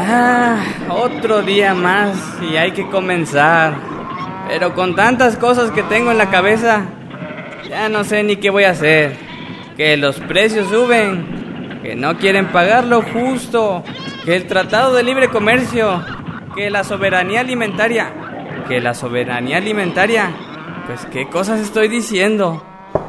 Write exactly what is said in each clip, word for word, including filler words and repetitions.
Ah, otro día más y hay que comenzar. Pero con tantas cosas que tengo en la cabeza, ya no sé ni qué voy a hacer. Que los precios suben, que no quieren pagar lo justo, que el Tratado de Libre Comercio, que la soberanía alimentaria, que la soberanía alimentaria, pues qué cosas estoy diciendo.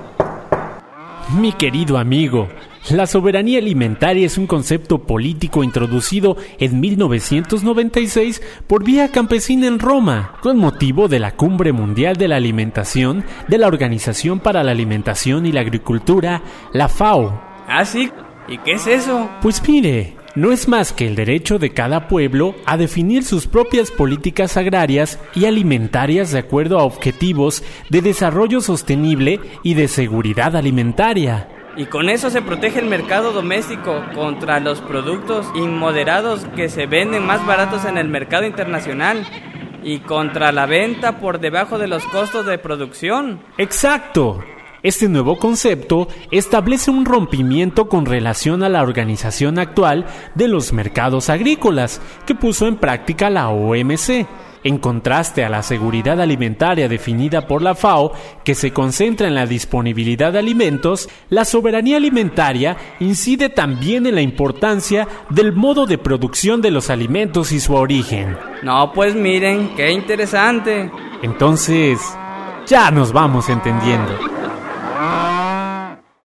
Mi querido amigo, la soberanía alimentaria es un concepto político introducido en mil novecientos noventa y seis por vía campesina en Roma, con motivo de la Cumbre Mundial de la Alimentación de la Organización para la Alimentación y la Agricultura, la FAO. ¿Ah, sí? ¿Y qué es eso? Pues mire, no es más que el derecho de cada pueblo a definir sus propias políticas agrarias y alimentarias de acuerdo a objetivos de desarrollo sostenible y de seguridad alimentaria. Y con eso se protege el mercado doméstico contra los productos inmoderados que se venden más baratos en el mercado internacional y contra la venta por debajo de los costos de producción. ¡Exacto! Este nuevo concepto establece un rompimiento con relación a la organización actual de los mercados agrícolas que puso en práctica la O M C. En contraste a la seguridad alimentaria definida por la FAO, que se concentra en la disponibilidad de alimentos, la soberanía alimentaria incide también en la importancia del modo de producción de los alimentos y su origen. No, pues miren, qué interesante. Entonces, ya nos vamos entendiendo.